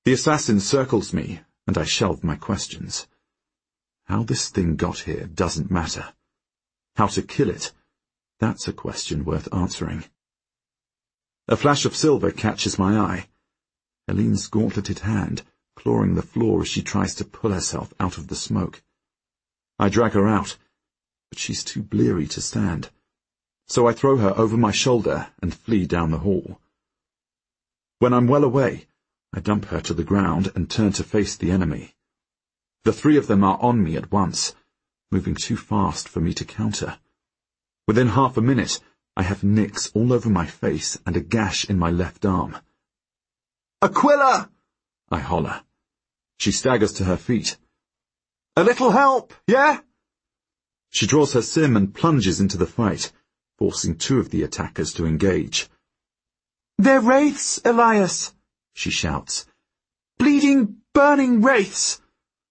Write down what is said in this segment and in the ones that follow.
The assassin circles me, and I shelve my questions. How this thing got here doesn't matter. How to kill it, that's a question worth answering. A flash of silver catches my eye. Helene's gauntleted hand, clawing the floor as she tries to pull herself out of the smoke. I drag her out, but she's too bleary to stand. So I throw her over my shoulder and flee down the hall. When I'm well away, I dump her to the ground and turn to face the enemy. The three of them are on me at once, moving too fast for me to counter. Within half a minute, I have nicks all over my face and a gash in my left arm. "Aquila!" I holler. She staggers to her feet. "A little help, yeah?" She draws her sim and plunges into the fight, forcing two of the attackers to engage. "They're wraiths, Elias," she shouts. "Bleeding, burning wraiths."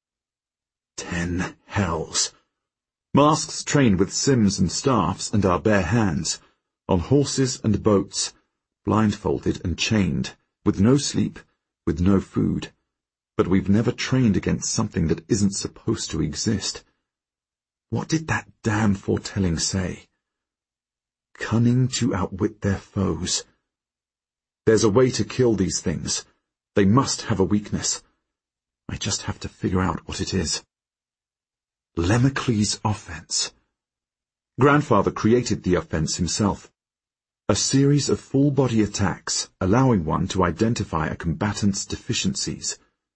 10 hells. Masks trained with sims and staffs and our bare hands, on horses and boats, blindfolded and chained, with no sleep, with no food. But we've never trained against something that isn't supposed to exist. What did that damn foretelling say? Cunning to outwit their foes. There's a way to kill these things. They must have a weakness. I just have to figure out what it is. Lemicles' offense. Grandfather created the offense himself. A series of full-body attacks, allowing one to identify a combatant's deficiencies.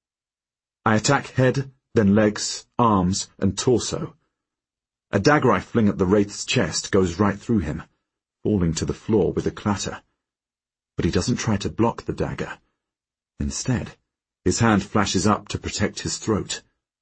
I attack head, then legs, arms, and torso. A dagger I fling at the wraith's chest goes right through him, falling to the floor with a clatter. But he doesn't try to block the dagger. Instead, his hand flashes up to protect his throat.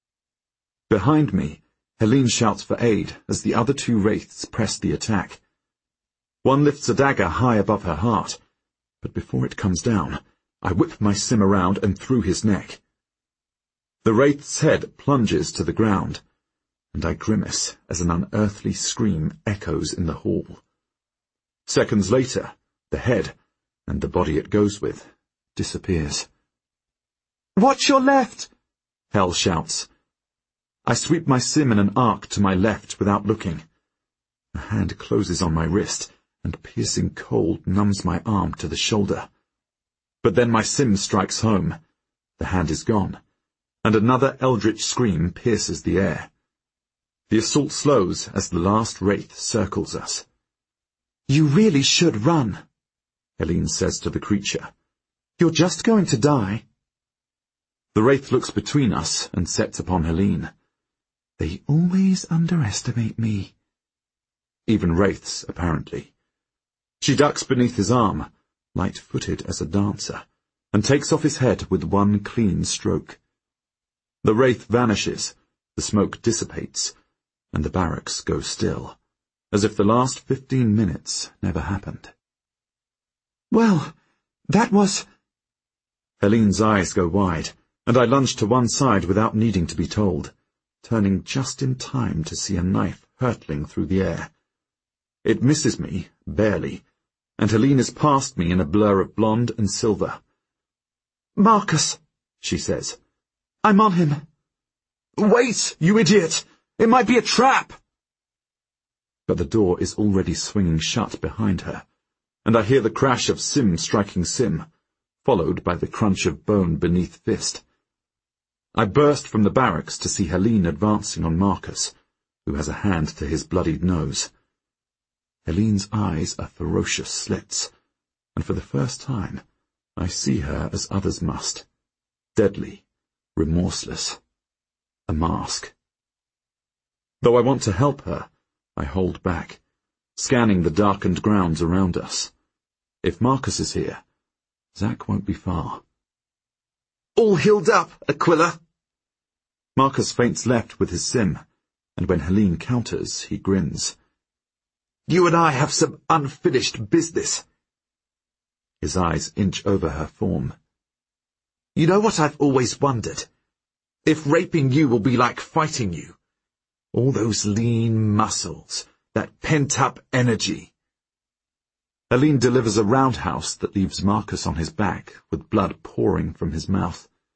Behind me, Helene shouts for aid as the other two wraiths press the attack. One lifts a dagger high above her heart, but before it comes down, I whip my sim around and through his neck. The wraith's head plunges to the ground, and I grimace as an unearthly scream echoes in the hall. Seconds later, the head, and the body it goes with, disappears. "Watch your left!" Hell shouts. I sweep my sim in an arc to my left without looking. A hand closes on my wrist, and piercing cold numbs my arm to the shoulder. But then my sim strikes home. The hand is gone, and another eldritch scream pierces the air. The assault slows as the last wraith circles us. "You really should run," Helene says to the creature. "You're just going to die." The wraith looks between us and sets upon Helene. "They always underestimate me." Even wraiths, apparently. She ducks beneath his arm, light-footed as a dancer, and takes off his head with one clean stroke. The wraith vanishes, the smoke dissipates, and the barracks go still, as if the last 15 minutes never happened. "Well, that was—" Helene's eyes go wide, and I lunge to one side without needing to be told, turning just in time to see a knife hurtling through the air. It misses me, barely, and Helene is past me in a blur of blonde and silver. "Marcus," she says. "I'm on him." "Wait, you idiot! It might be a trap!" But the door is already swinging shut behind her, and I hear the crash of sim striking sim, followed by the crunch of bone beneath fist. I burst from the barracks to see Helene advancing on Marcus, who has a hand to his bloodied nose. Helene's eyes are ferocious slits, and for the first time, I see her as others must. Deadly, remorseless. A mask. Though I want to help her, I hold back, scanning the darkened grounds around us. If Marcus is here, Zack won't be far. "All healed up, Aquila." Marcus feints left with his sim, and when Helene counters, he grins. "You and I have some unfinished business." His eyes inch over her form. "You know what I've always wondered? If raping you will be like fighting you. All those lean muscles, that pent-up energy." Helene delivers a roundhouse that leaves Marcus on his back, with blood pouring from his mouth.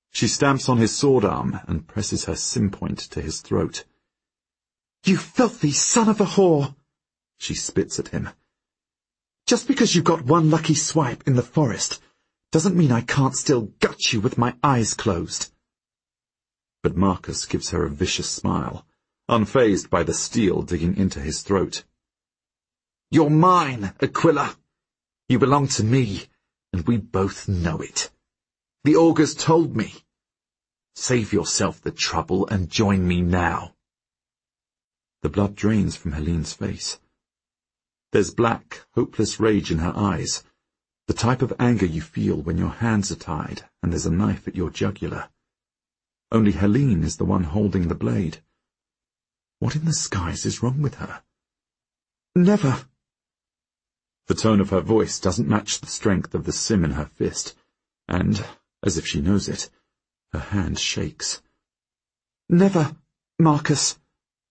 She stamps on his sword arm and presses her sim point to his throat. "You filthy son of a whore!" She spits at him. "Just because you got one lucky swipe in the forest doesn't mean I can't still gut you with my eyes closed." But Marcus gives her a vicious smile, unfazed by the steel digging into his throat. "You're mine, Aquila. You belong to me, and we both know it. The augurs told me. Save yourself the trouble and join me now." The blood drains from Helene's face. There's black, hopeless rage in her eyes, the type of anger you feel when your hands are tied and there's a knife at your jugular. Only Helene is the one holding the blade. What in the skies is wrong with her? "Never." The tone of her voice doesn't match the strength of the sim in her fist, and, as if she knows it, her hand shakes. "Never, Marcus."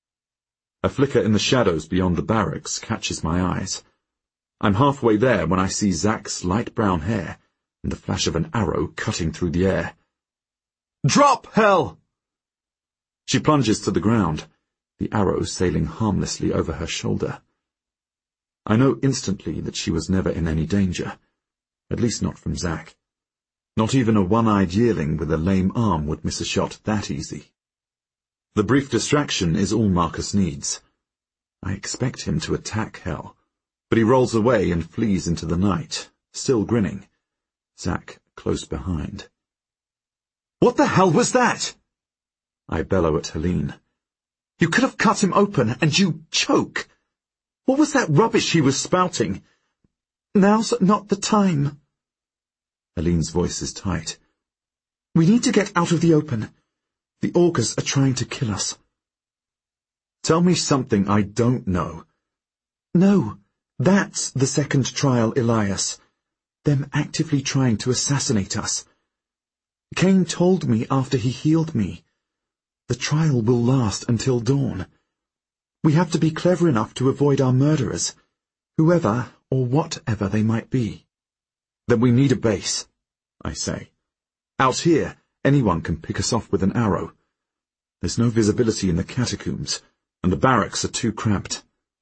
A flicker in the shadows beyond the barracks catches my eyes. I'm halfway there when I see Zack's light brown hair and the flash of an arrow cutting through the air. "Drop, Hel!" She plunges to the ground, the arrow sailing harmlessly over her shoulder. I know instantly that she was never in any danger, at least not from Zack. Not even a one-eyed yearling with a lame arm would miss a shot that easy. The brief distraction is all Marcus needs. I expect him to attack Hel, but he rolls away and flees into the night, still grinning, Zack close behind. "What the hell was that?" I bellow at Helene. "You could have cut him open, and you choke. What was that rubbish he was spouting? Now's not the time." Helene's voice is tight. "We need to get out of the open. The augurs are trying to kill us." Tell me something I don't know. "No, that's the second trial, Elias. Them actively trying to assassinate us. Cain told me after he healed me. The trial will last until dawn. We have to be clever enough to avoid our murderers, whoever or whatever they might be." "Then we need a base," I say. "Out here, anyone can pick us off with an arrow. There's no visibility in the catacombs, and the barracks are too cramped."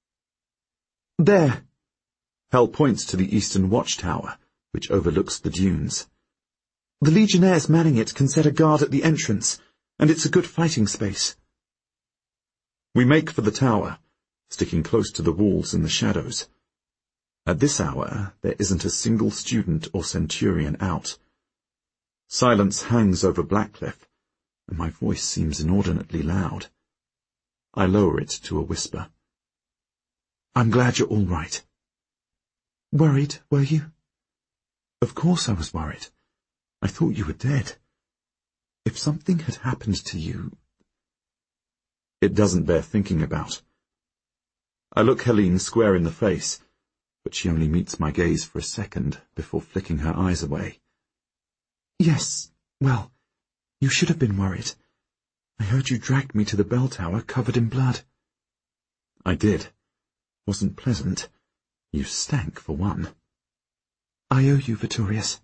"There." Hel points to the eastern watchtower, which overlooks the dunes. "The legionnaires manning it can set a guard at the entrance, and it's a good fighting space." We make for the tower, sticking close to the walls in the shadows. At this hour, there isn't a single student or centurion out. Silence hangs over Blackcliff, and my voice seems inordinately loud. I lower it to a whisper. "I'm glad you're all right." "Worried, were you?" "Of course I was worried. I thought you were dead. If something had happened to you—" It doesn't bear thinking about. I look Helene square in the face, but she only meets my gaze for a second before flicking her eyes away. "Yes, well, you should have been worried. I heard you dragged me to the bell tower covered in blood." "I did. Wasn't pleasant. You stank, for one." "I owe you, Vittorius."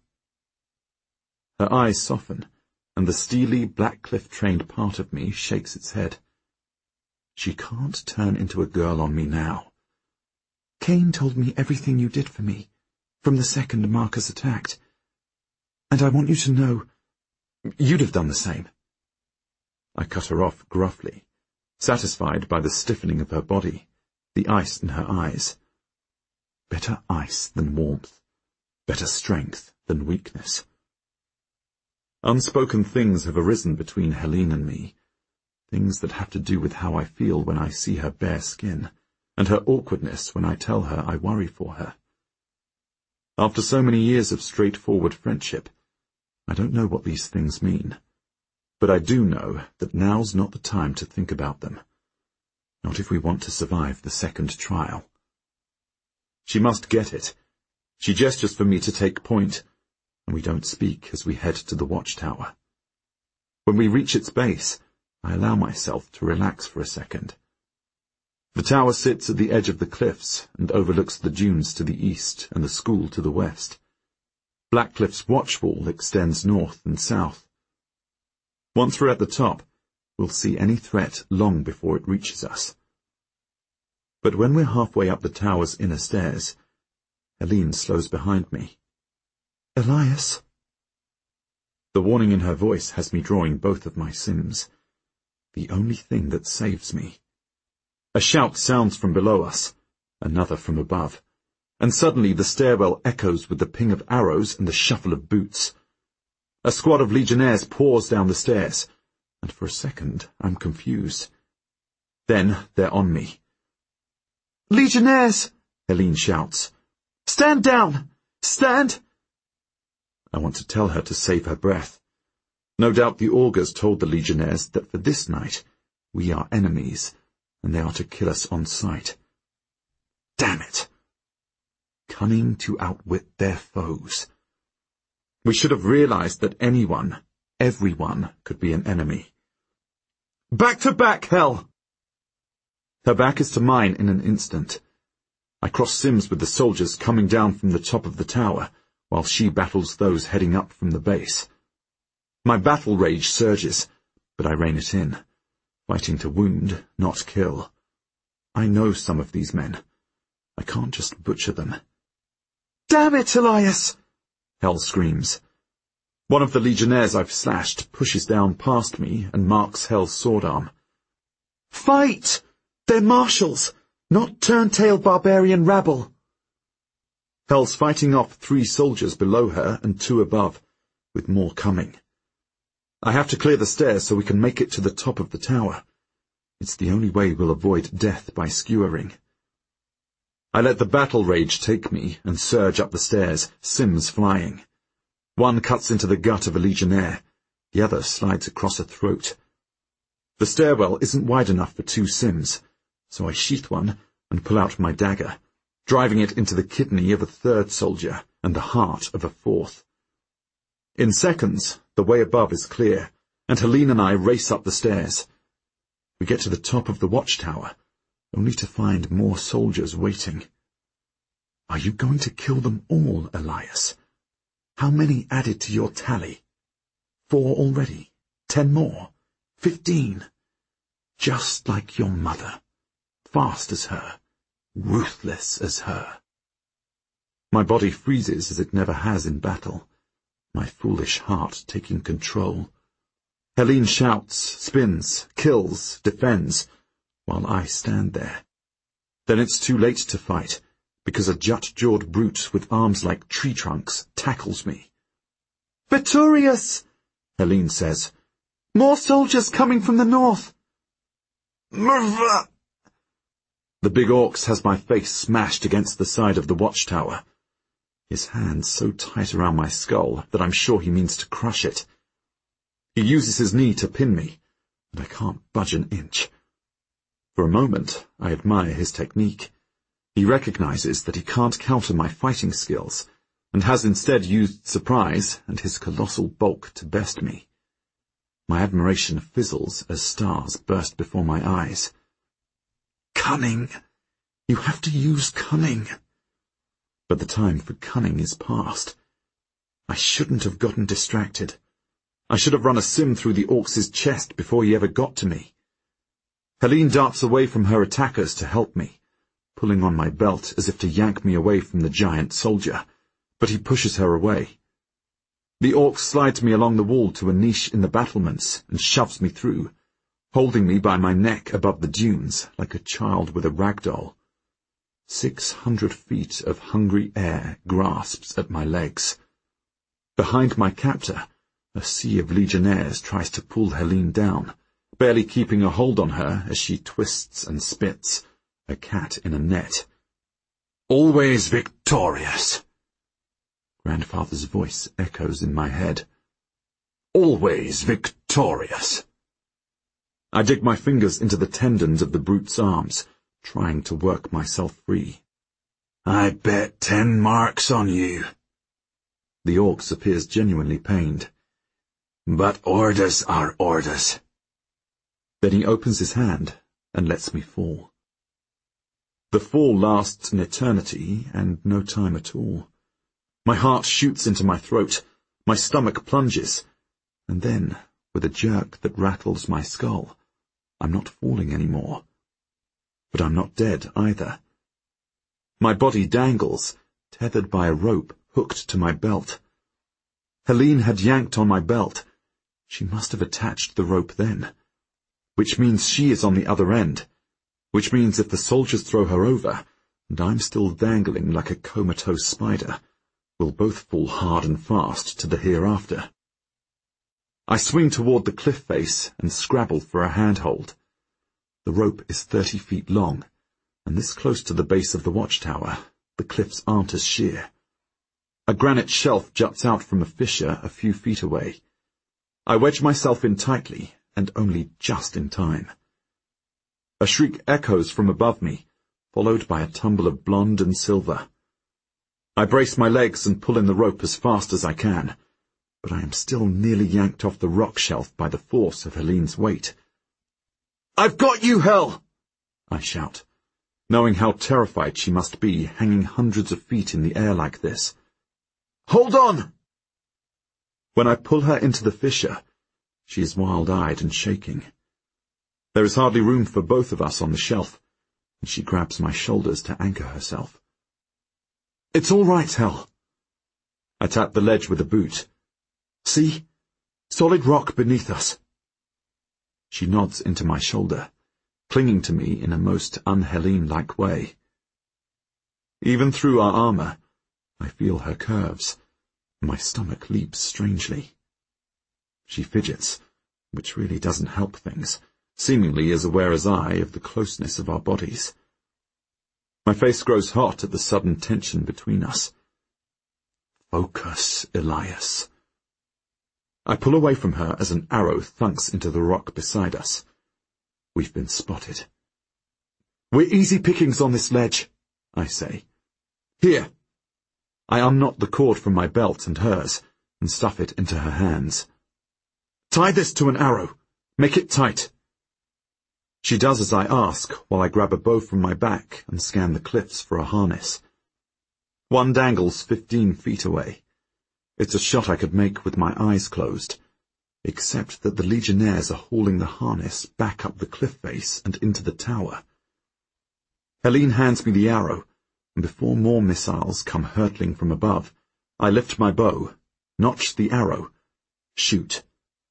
Her eyes soften, and the steely Blackcliff-trained part of me shakes its head. She can't turn into a girl on me now. "Cain told me everything you did for me, from the second Marcus attacked. And I want you to know, you'd have done the same." I cut her off gruffly, satisfied by the stiffening of her body, the ice in her eyes. Better ice than warmth, better strength than weakness. Unspoken things have arisen between Helene and me, things that have to do with how I feel when I see her bare skin, and her awkwardness when I tell her I worry for her. After so many years of straightforward friendship, I don't know what these things mean, but I do know that now's not the time to think about them. Not if we want to survive the second trial. She must get it. She gestures for me to take point, and we don't speak as we head to the watchtower. When we reach its base, I allow myself to relax for a second. The tower sits at the edge of the cliffs and overlooks the dunes to the east and the school to the west. Blackcliff's watchwall extends north and south. Once we're at the top, we'll see any threat long before it reaches us. But when we're halfway up the tower's inner stairs, Helene slows behind me. Elias? The warning in her voice has me drawing both of my Sims. The only thing that saves me. A shout sounds from below us, another from above, and suddenly the stairwell echoes with the ping of arrows and the shuffle of boots. A squad of legionnaires pours down the stairs, and for a second I'm confused. Then they're on me. Legionnaires! Helene shouts. Stand down! Stand! I want to tell her to save her breath. No doubt the augurs told the legionnaires that for this night we are enemies, and they are to kill us on sight. Damn it! Cunning to outwit their foes. We should have realized that anyone, everyone, could be an enemy. Back to back, Hel! Her back is to mine in an instant. I cross Sims with the soldiers coming down from the top of the tower, while she battles those heading up from the base. My battle rage surges, but I rein it in, fighting to wound, not kill. I know some of these men. I can't just butcher them. Damn it, Elias! Hel screams. One of the legionnaires I've slashed pushes down past me and marks Hel's sword arm. Fight! They're marshals, not turn-tail barbarian rabble. Hel's fighting off 3 soldiers below her and 2 above, with more coming. I have to clear the stairs so we can make it to the top of the tower. It's the only way we'll avoid death by skewering. I let the battle rage take me and surge up the stairs, Sims flying. One cuts into the gut of a legionnaire, the other slides across a throat. The stairwell isn't wide enough for 2 Sims, so I sheath one and pull out my dagger, driving it into the kidney of a 3rd soldier and the heart of a 4th. In seconds, the way above is clear, and Helene and I race up the stairs. We get to the top of the watchtower, only to find more soldiers waiting. Are you going to kill them all, Elias? How many added to your tally? 4 already? 10 more? 15? Just like your mother. Fast as her. Ruthless as her. My body freezes as it never has in battle, my foolish heart taking control. Helene shouts, spins, kills, defends, while I stand there. Then it's too late to fight, because a jut-jawed brute with arms like tree trunks tackles me. Vittorius! Helene says. More soldiers coming from the north. Merva! The big orcs has my face smashed against the side of the watchtower. His hand so tight around my skull that I'm sure he means to crush it. He uses his knee to pin me, and I can't budge an inch. For a moment, I admire his technique. He recognizes that he can't counter my fighting skills, and has instead used surprise and his colossal bulk to best me. My admiration fizzles as stars burst before my eyes. Cunning! You have to use cunning. But the time for cunning is past. I shouldn't have gotten distracted. I should have run a sim through the orc's chest before he ever got to me. Helene darts away from her attackers to help me, pulling on my belt as if to yank me away from the giant soldier, but he pushes her away. The orc slides me along the wall to a niche in the battlements and shoves me through, holding me by my neck above the dunes like a child with a rag doll. 600 feet of hungry air grasps at my legs. Behind my captor, a sea of legionnaires tries to pull Helene down, barely keeping a hold on her as she twists and spits, a cat in a net. Always victorious. Grandfather's voice echoes in my head. Always victorious. I dig my fingers into the tendons of the brute's arms, trying to work myself free. I bet 10 marks on you. The orc appears genuinely pained. But orders are orders. Then he opens his hand and lets me fall. The fall lasts an eternity and no time at all. My heart shoots into my throat, my stomach plunges, and then, with a jerk that rattles my skull. I'm not falling anymore. But I'm not dead either. My body dangles, tethered by a rope hooked to my belt. Helene had yanked on my belt. She must have attached the rope then. Which means she is on the other end. Which means if the soldiers throw her over, and I'm still dangling like a comatose spider, we'll both fall hard and fast to the hereafter. I swing toward the cliff face and scrabble for a handhold. The rope is 30 feet long, and this close to the base of the watchtower, the cliffs aren't as sheer. A granite shelf juts out from a fissure a few feet away. I wedge myself in tightly, and only just in time. A shriek echoes from above me, followed by a tumble of blonde and silver. I brace my legs and pull in the rope as fast as I can, but I am still nearly yanked off the rock shelf by the force of Helene's weight. "I've got you, Hel!" I shout, knowing how terrified she must be hanging hundreds of feet in the air like this. "Hold on!" When I pull her into the fissure, she is wild-eyed and shaking. There is hardly room for both of us on the shelf, and she grabs my shoulders to anchor herself. "It's all right, Hel." I tap the ledge with a boot. "See? Solid rock beneath us." She nods into my shoulder, clinging to me in a most un-Helene-like way. Even through our armor, I feel her curves. My stomach leaps strangely. She fidgets, which really doesn't help things, seemingly as aware as I of the closeness of our bodies. My face grows hot at the sudden tension between us. "Focus, Elias." I pull away from her as an arrow thunks into the rock beside us. We've been spotted. "We're easy pickings on this ledge," I say. "Here." I unknot the cord from my belt and hers, and stuff it into her hands. "Tie this to an arrow. Make it tight." She does as I ask, while I grab a bow from my back and scan the cliffs for a harness. One dangles 15 feet away. It's a shot I could make with my eyes closed, except that the Legionnaires are hauling the harness back up the cliff face and into the tower. Helene hands me the arrow, and before more missiles come hurtling from above, I lift my bow, notch the arrow, shoot,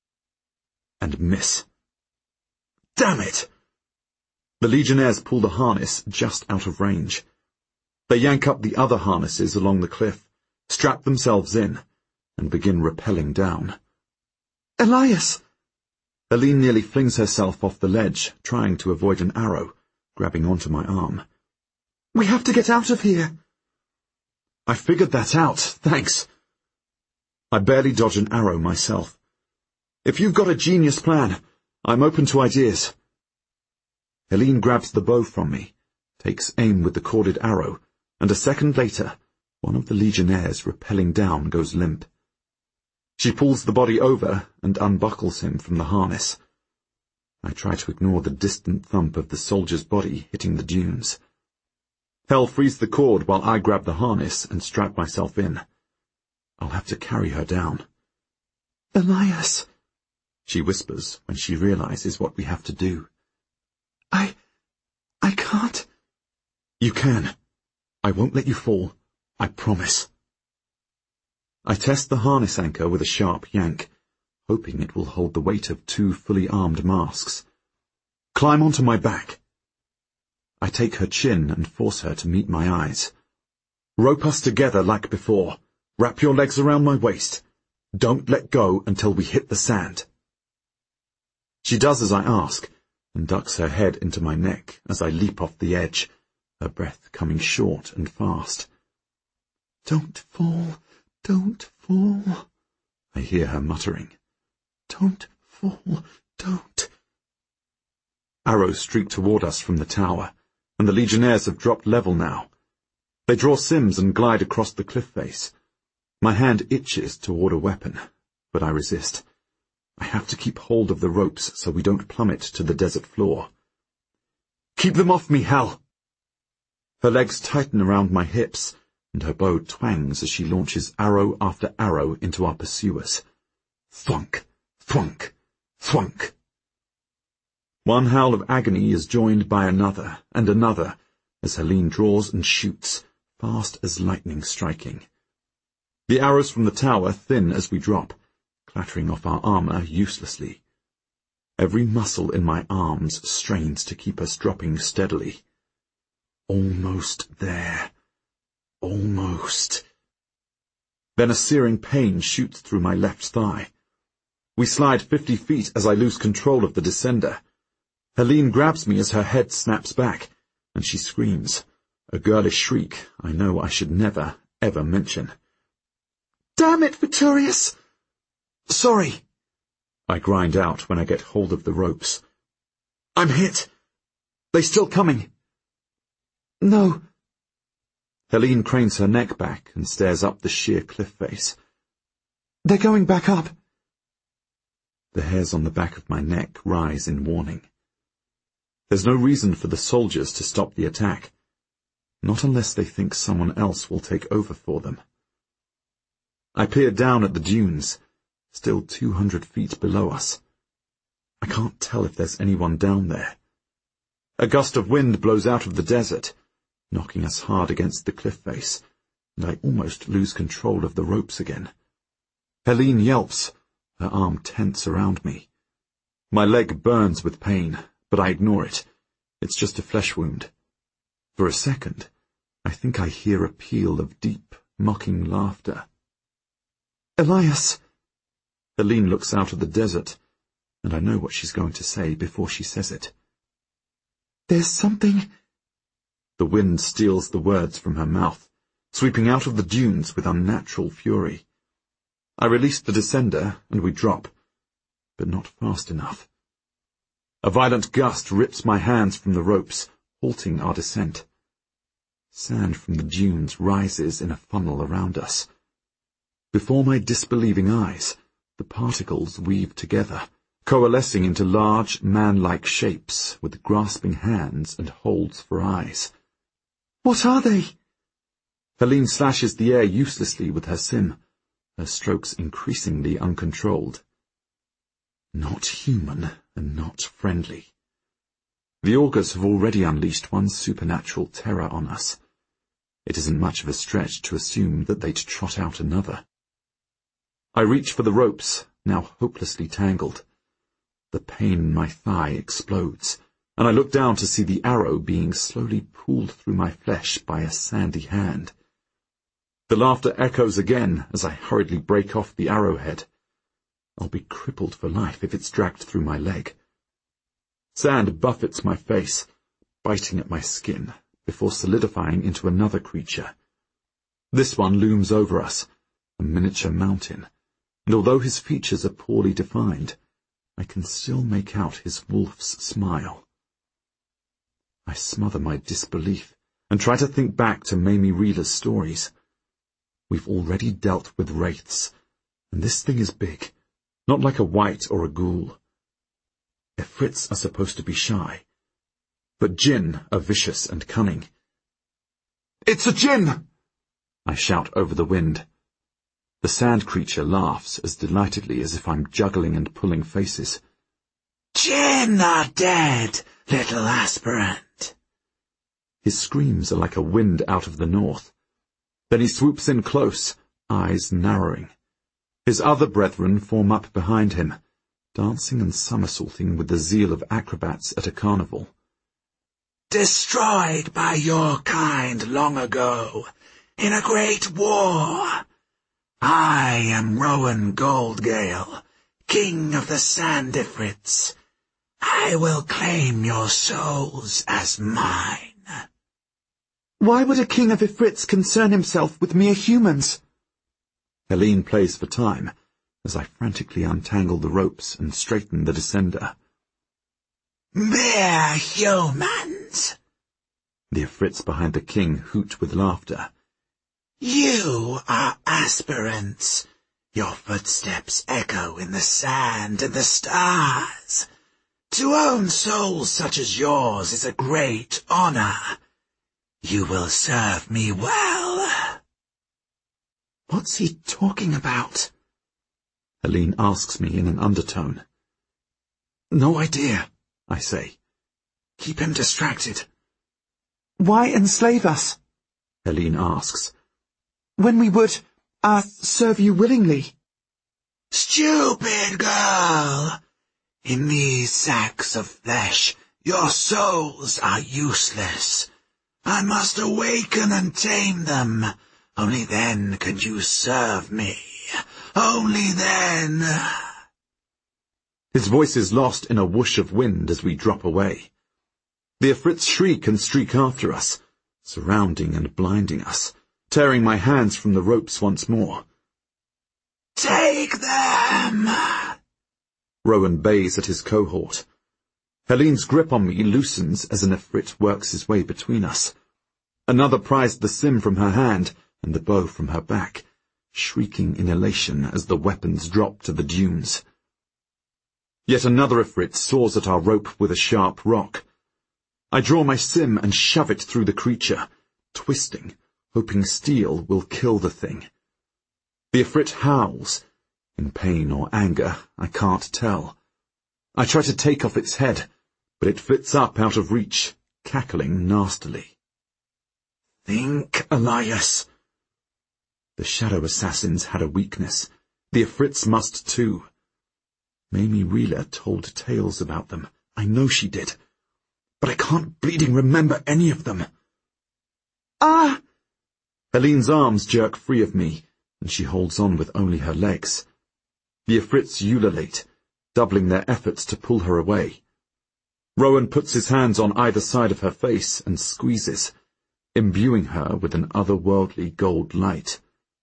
and miss. Damn it! The Legionnaires pull the harness just out of range. They yank up the other harnesses along the cliff, strap themselves in, and begin rappelling down. "Elias!" Helene nearly flings herself off the ledge, trying to avoid an arrow, grabbing onto my arm. "We have to get out of here." "I figured that out, thanks." I barely dodge an arrow myself. "If you've got a genius plan, I'm open to ideas." Helene grabs the bow from me, takes aim with the corded arrow, and a second later, one of the Legionnaires rappelling down goes limp. She pulls the body over and unbuckles him from the harness. I try to ignore the distant thump of the soldier's body hitting the dunes. Hel frees the cord while I grab the harness and strap myself in. I'll have to carry her down. "Elias," she whispers when she realizes what we have to do. I can't." "You can. I won't let you fall. I promise." I test the harness anchor with a sharp yank, hoping it will hold the weight of 2 fully armed masks. "Climb onto my back." I take her chin and force her to meet my eyes. "Rope us together like before. Wrap your legs around my waist. Don't let go until we hit the sand." She does as I ask, and ducks her head into my neck as I leap off the edge, her breath coming short and fast. "Don't fall, don't fall," I hear her muttering. "Don't fall, don't." Arrows streak toward us from the tower, and the Legionnaires have dropped level now. They draw sims and glide across the cliff face. My hand itches toward a weapon, but I resist. I have to keep hold of the ropes so we don't plummet to the desert floor. "Keep them off me, Hel!" Her legs tighten around my hips, and her bow twangs as she launches arrow after arrow into our pursuers. Thwunk, thwunk, Thwunk! One howl of agony is joined by another and another as Helene draws and shoots, fast as lightning striking. The arrows from the tower thin as we drop, clattering off our armour uselessly. Every muscle in my arms strains to keep us dropping steadily. Almost there. Almost. Then a searing pain shoots through my left thigh. We slide 50 feet as I lose control of the descender. Helene grabs me as her head snaps back, and she screams, a girlish shriek I know I should never, ever mention. Damn it, Viturius! Sorry, I grind out when I get hold of the ropes. I'm hit. They still coming? No. Helene cranes her neck back and stares up the sheer cliff face. They're going back up. The hairs on the back of my neck rise in warning. There's no reason for the soldiers to stop the attack. Not unless they think someone else will take over for them. I peer down at the dunes, still 200 feet below us. I can't tell if there's anyone down there. A gust of wind blows out of the desert, knocking us hard against the cliff face, and I almost lose control of the ropes again. Helene yelps, her arm tense around me. My leg burns with pain, but I ignore it. It's just a flesh wound. For a second, I think I hear a peal of deep, mocking laughter. Elias! Helene looks out of the desert, and I know what she's going to say before she says it. There's something... The wind steals the words from her mouth, sweeping out of the dunes with unnatural fury. I release the descender, and we drop, but not fast enough. A violent gust rips my hands from the ropes, halting our descent. Sand from the dunes rises in a funnel around us. Before my disbelieving eyes, the particles weave together, coalescing into large, man-like shapes with grasping hands and holes for eyes. What are they? Helene slashes the air uselessly with her sim, her strokes increasingly uncontrolled. Not human and not friendly. The augurs have already unleashed one supernatural terror on us. It isn't much of a stretch to assume that they'd trot out another. I reach for the ropes, now hopelessly tangled. The pain in my thigh explodes, and I look down to see the arrow being slowly pulled through my flesh by a sandy hand. The laughter echoes again as I hurriedly break off the arrowhead. I'll be crippled for life if it's dragged through my leg. Sand buffets my face, biting at my skin, before solidifying into another creature. This one looms over us, a miniature mountain, and although his features are poorly defined, I can still make out his wolf's smile. I smother my disbelief and try to think back to Mamie Reeler's stories. We've already dealt with wraiths, and this thing is big, not like a wight or a ghoul. Ifrits are supposed to be shy, but Jinn are vicious and cunning. It's a Jinn! I shout over the wind. The sand creature laughs as delightedly as if I'm juggling and pulling faces. Jinn are dead, little aspirant. His screams are like a wind out of the north. Then he swoops in close, eyes narrowing. His other brethren form up behind him, dancing and somersaulting with the zeal of acrobats at a carnival. Destroyed by your kind long ago, in a great war. I am Rowan Goldgale, king of the Sand Ifrits. I will claim your souls as mine. Why would a king of Ifrits concern himself with mere humans? Helene plays for time, as I frantically untangle the ropes and straighten the descender. Mere humans! The Ifrits behind the king hoot with laughter. You are aspirants. Your footsteps echo in the sand and the stars. To own souls such as yours is a great honor. You will serve me well. What's he talking about? Helene asks me in an undertone. No idea, I say. Keep him distracted. Why enslave us? Helene asks. When we would, serve you willingly. Stupid girl! In these sacks of flesh, your souls are useless. I must awaken and tame them. Only then can you serve me. Only then. His voice is lost in a whoosh of wind as we drop away. The Afrits shriek and streak after us, surrounding and blinding us, tearing my hands from the ropes once more. Take them! Rowan bays at his cohort. Helene's grip on me loosens as an Afrit works his way between us. Another pries the sim from her hand and the bow from her back, shrieking in elation as the weapons drop to the dunes. Yet another Afrit saws at our rope with a sharp rock. I draw my sim and shove it through the creature, twisting, hoping steel will kill the thing. The Afrit howls. In pain or anger, I can't tell. I try to take off its head, but it flits up out of reach, cackling nastily. Think, Elias. The shadow assassins had a weakness. The Afrits must too. Mamie Reela told tales about them. I know she did. But I can't bleeding remember any of them. Ah! Helene's arms jerk free of me, and she holds on with only her legs. The Afrits ululate, doubling their efforts to pull her away. Rowan puts his hands on either side of her face and squeezes, imbuing her with an otherworldly gold light.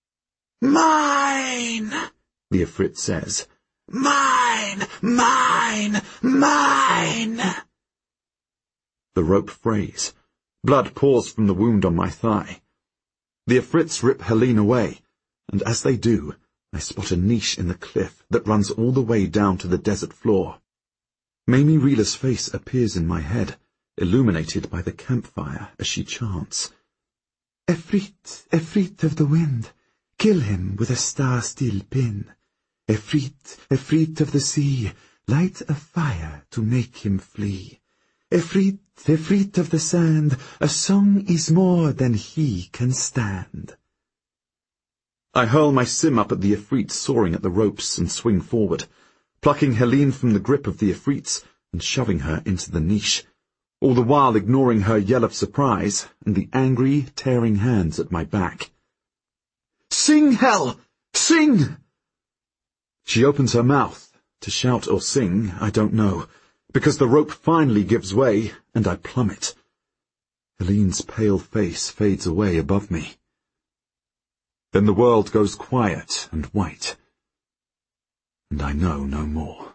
Mine! The Afrit says. Mine! Mine! Mine! The rope frays. Blood pours from the wound on my thigh. The Afrits rip Helene away, and as they do, I spot a niche in the cliff that runs all the way down to the desert floor. Mamie Reela's face appears in my head, illuminated by the campfire as she chants. Efreet, Efreet of the wind, kill him with a star-steel pin. Efreet, Efreet of the sea, light a fire to make him flee. Efreet, Efreet of the sand, a song is more than he can stand. I hurl my sim up at the Afrit soaring at the ropes and swing forward, plucking Helene from the grip of the Afrits and shoving her into the niche, all the while ignoring her yell of surprise and the angry, tearing hands at my back. Sing, Hel! Sing! She opens her mouth, to shout or sing, I don't know, because the rope finally gives way and I plummet. Helene's pale face fades away above me. Then the world goes quiet and white, and I know no more.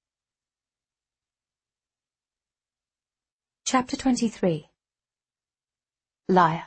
Chapter 23. Liar.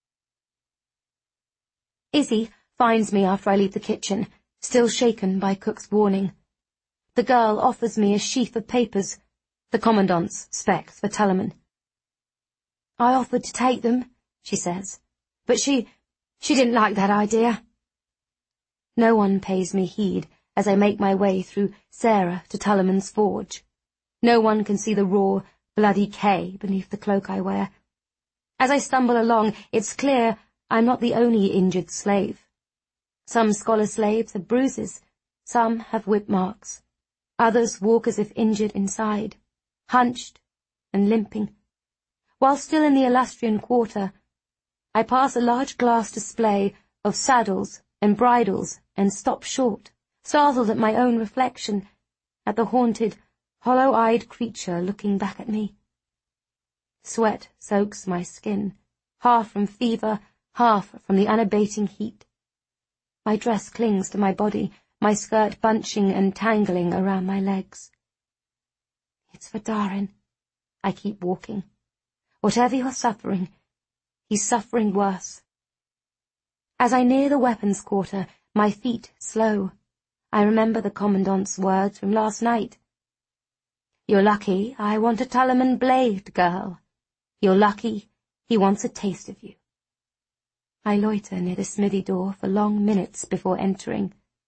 Izzy finds me after I leave the kitchen, still shaken by Cook's warning. The girl offers me a sheaf of papers, the Commandant's specs for Telemann. I offered to take them, she says, but she didn't like that idea. No one pays me heed as I make my way through Sarah to Telemann's forge. No one can see the raw, bloody K beneath the cloak I wear. As I stumble along, it's clear I'm not the only injured slave. Some scholar slaves have bruises, some have whip marks. Others walk as if injured inside, hunched and limping. While still in the Ilastrian quarter, I pass a large glass display of saddles and bridles and stop short, startled at my own reflection, at the haunted, hollow-eyed creature looking back at me. Sweat soaks my skin, half from fever, half from the unabating heat. My dress clings to my body, my skirt bunching and tangling around my legs. It's for Darin. I keep walking. Whatever you're suffering, he's suffering worse. As I near the weapons quarter, my feet slow. I remember the Commandant's words from last night. You're lucky I want a Telemann blade, girl. You're lucky he wants a taste of you. I loiter near the smithy door for long minutes before entering.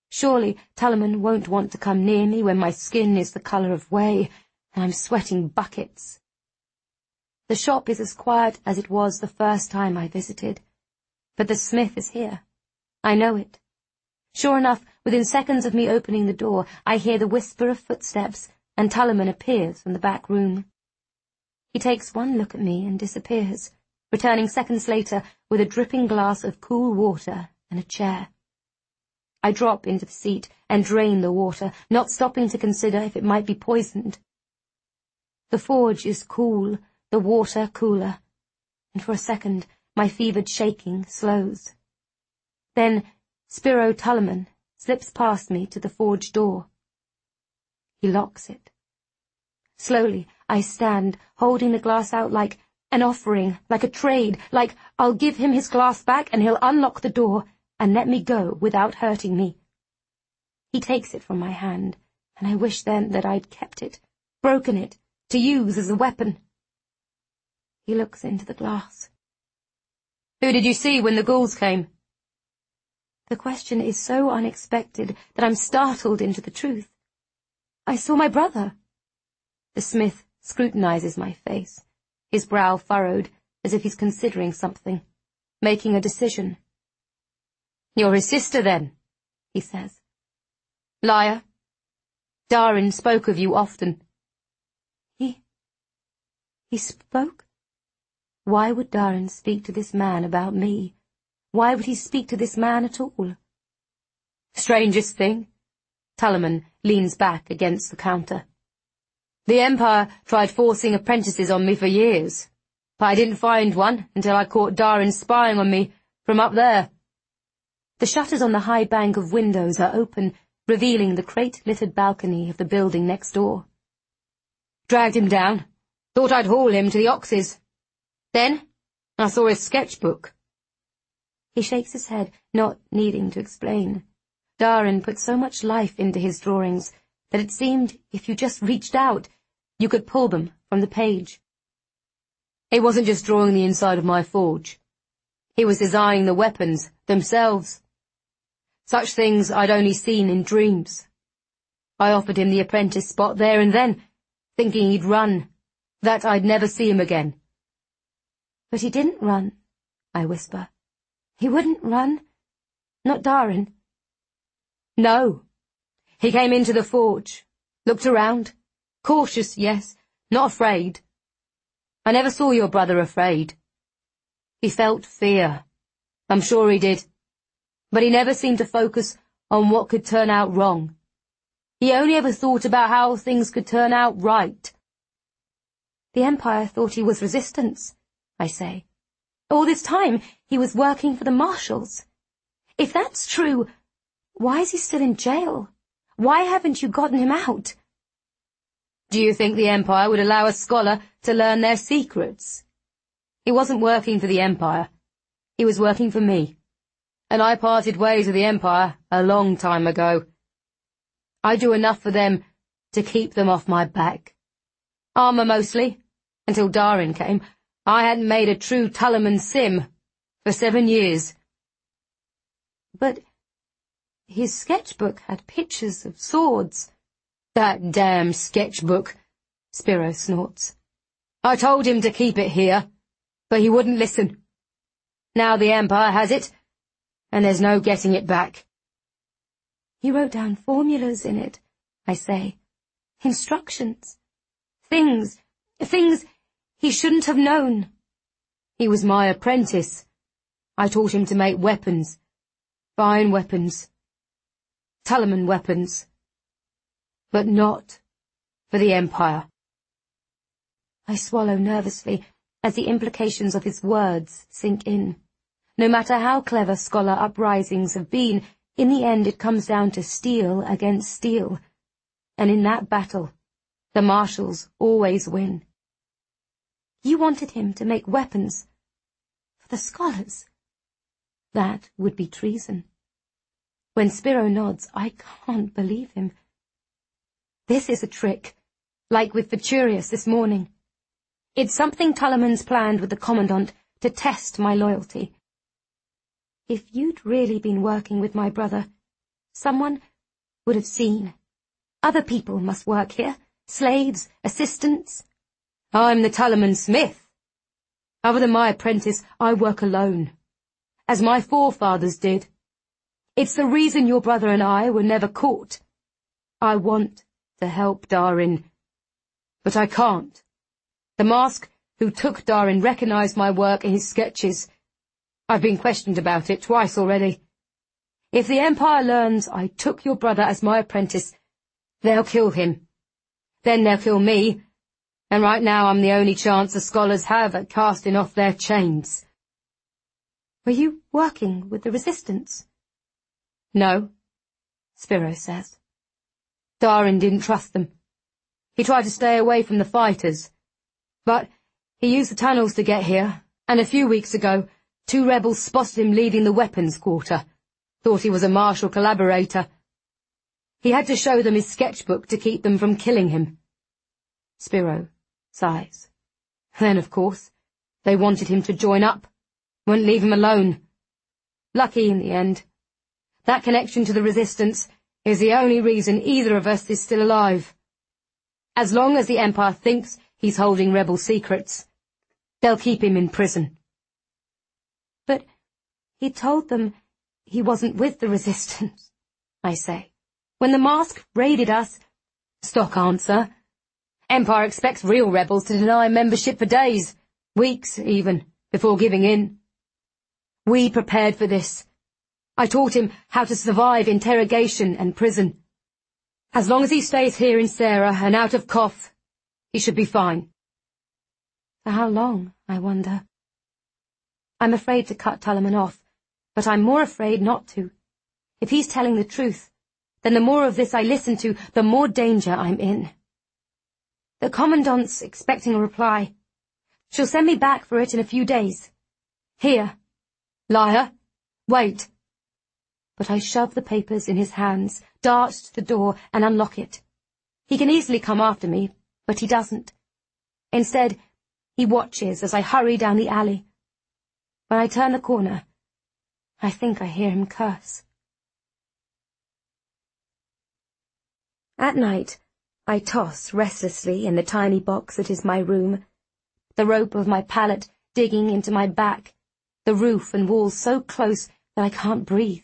Surely Talaman won't want to come near me when my skin is the colour of whey, and I'm sweating buckets. The shop is as quiet as it was the first time I visited, but the smith is here. I know it. Sure enough, within seconds of me opening the door, I hear the whisper of footsteps, and Talaman appears from the back room. He takes one look at me and disappears, returning seconds later with a dripping glass of cool water and a chair. I drop into the seat and drain the water, not stopping to consider if it might be poisoned. The forge is cool, the water cooler, and for a second my fevered shaking slows. Then Spiro Talaman slips past me to the forge door. He locks it. Slowly I stand, holding the glass out like an offering, like a trade, like I'll give him his glass back and he'll unlock the door and let me go without hurting me. He takes it from my hand, and I wish then that I'd kept it, broken it, to use as a weapon. He looks into the glass. "Who did you see when the ghouls came?" The question is so unexpected that I'm startled into the truth. "I saw my brother." The smith scrutinizes my face, his brow furrowed, as if he's considering something, making a decision. "You're his sister, then," he says. "Liar. Darin spoke of you often." He spoke? Why would Darin speak to this man about me? Why would he speak to this man at all? "Strangest thing." Talaman leans back against the counter. "The Empire tried forcing apprentices on me for years, but I didn't find one until I caught Darin spying on me from up there." The shutters on the high bank of windows are open, revealing the crate-littered balcony of the building next door. "Dragged him down. Thought I'd haul him to the Oxes. Then I saw his sketchbook." He shakes his head, not needing to explain. Darin put so much life into his drawings that it seemed if you just reached out, you could pull them from the page. "He wasn't just drawing the inside of my forge. He was designing the weapons themselves. Such things I'd only seen in dreams. I offered him the apprentice spot there and then, thinking he'd run, that I'd never see him again." "But he didn't run," I whisper. "He wouldn't run. Not Darin." "No. He came into the forge, looked around. Cautious, yes, not afraid. I never saw your brother afraid. He felt fear. I'm sure he did. But he never seemed to focus on what could turn out wrong. He only ever thought about how things could turn out right." "The Empire thought he was resistance," I say. "All this time he was working for the Marshals. If that's true, why is he still in jail? Why haven't you gotten him out?" "Do you think the Empire would allow a scholar to learn their secrets? He wasn't working for the Empire. He was working for me. And I parted ways with the Empire a long time ago. I do enough for them to keep them off my back. Armour mostly, until Darin came. I hadn't made a true Talaman sim for 7 years." "But his sketchbook had pictures of swords." "That damn sketchbook," Spiro snorts. "I told him to keep it here, but he wouldn't listen. Now the Empire has it, and there's no getting it back." "He wrote down formulas in it," I say. "Instructions. Things he shouldn't have known." "He was my apprentice. I taught him to make weapons. Fine weapons. Talaman weapons. But not for the Empire." I swallow nervously as the implications of his words sink in. No matter how clever scholar uprisings have been, in the end it comes down to steel against steel. And in that battle, the Marshals always win. "You wanted him to make weapons for the scholars?" That would be treason. When Spiro nods, I can't believe him. This is a trick, like with Futurius this morning. It's something Talaman's planned with the Commandant to test my loyalty. "If you'd really been working with my brother, Someone would have seen. Other people must work here. Slaves, assistants. I'm the Talaman Smith. Other than my apprentice, I work alone, as my forefathers did. It's the reason your brother and I were never caught. I want to help Darin, but I can't. The mask who took Darin recognized my work in his sketches. I've been questioned about it twice already. If the Empire learns I took your brother as my apprentice, they'll kill him. Then they'll kill me, and right now I'm the only chance the scholars have at casting off their chains. Were you working with the Resistance? No, Spiro says. Darin didn't trust them. He tried to stay away from the fighters, but he used the tunnels to get here, and a few weeks ago, 2 rebels spotted him leading the weapons quarter. Thought he was a Marshal collaborator. He had to show them his sketchbook to keep them from killing him. Spiro sighs. Then, of course, they wanted him to join up. Wouldn't leave him alone. Lucky in the end. That connection to the Resistance is the only reason either of us is still alive. As long as the Empire thinks he's holding rebel secrets, they'll keep him in prison. But he told them he wasn't with the Resistance, I say. When the mask raided us, stock answer. Empire expects real rebels to deny membership for days, weeks even, before giving in. We prepared for this. I taught him how to survive interrogation and prison. As long as he stays here in Sarah and out of Koth, he should be fine. For how long, I wonder? I'm afraid to cut Talaman off, but I'm more afraid not to. If he's telling the truth, then the more of this I listen to, the more danger I'm in. The Commandant's expecting a reply. She'll send me back for it in a few days. Here. Liar. Wait. But I shove the papers in his hands, dart to the door, and unlock it. He can easily come after me, but he doesn't. Instead, he watches as I hurry down the alley. When I turn the corner, I think I hear him curse. At night, I toss restlessly in the tiny box that is my room, the rope of my pallet digging into my back, the roof and walls so close that I can't breathe.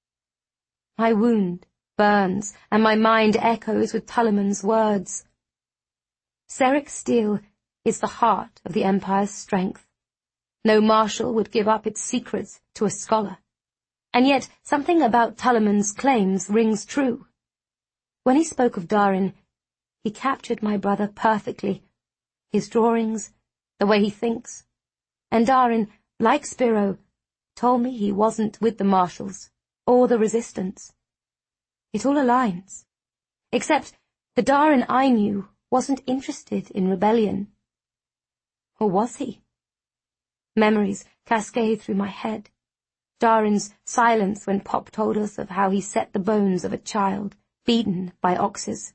My wound burns, and my mind echoes with Talaman's words. Serrick steel is the heart of the Empire's strength. No marshal would give up its secrets to a scholar. And yet something about Talaman's claims rings true. When he spoke of Darin, he captured my brother perfectly. His drawings, the way he thinks. And Darin, like Spiro, told me he wasn't with the Marshals, or the Resistance. It all aligns. Except the Darin I knew wasn't interested in rebellion. Or was he? Memories cascade through my head. Darin's silence when Pop told us of how he set the bones of a child, beaten by oxes.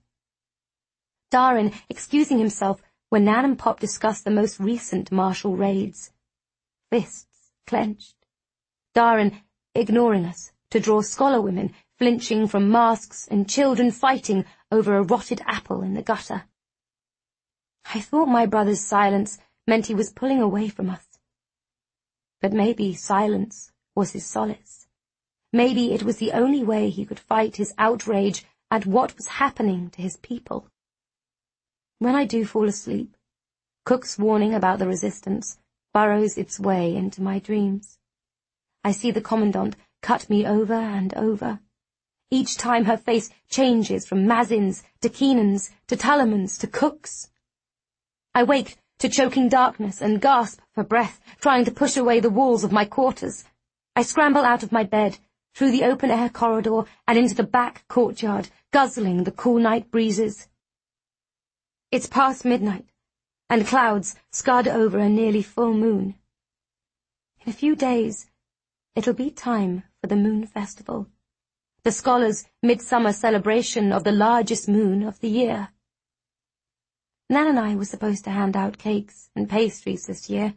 Darin excusing himself when Nan and Pop discussed the most recent martial raids. Fists clenched. Darin ignoring us to draw scholar women flinching from masks and children fighting over a rotted apple in the gutter. I thought my brother's silence meant he was pulling away from us. But maybe silence was his solace. Maybe it was the only way he could fight his outrage at what was happening to his people. When I do fall asleep, Cook's warning about the Resistance burrows its way into my dreams. I see the Commandant cut me over and over. Each time her face changes from Mazin's to Keenan's to Talaman's to Cook's. I wake to choking darkness and gasp for breath, trying to push away the walls of my quarters. I scramble out of my bed, through the open-air corridor and into the back courtyard, guzzling the cool night breezes. It's past midnight, and clouds scud over a nearly full moon. In a few days, it'll be time for the Moon Festival, the scholars' midsummer celebration of the largest moon of the year. Nan and I were supposed to hand out cakes and pastries this year.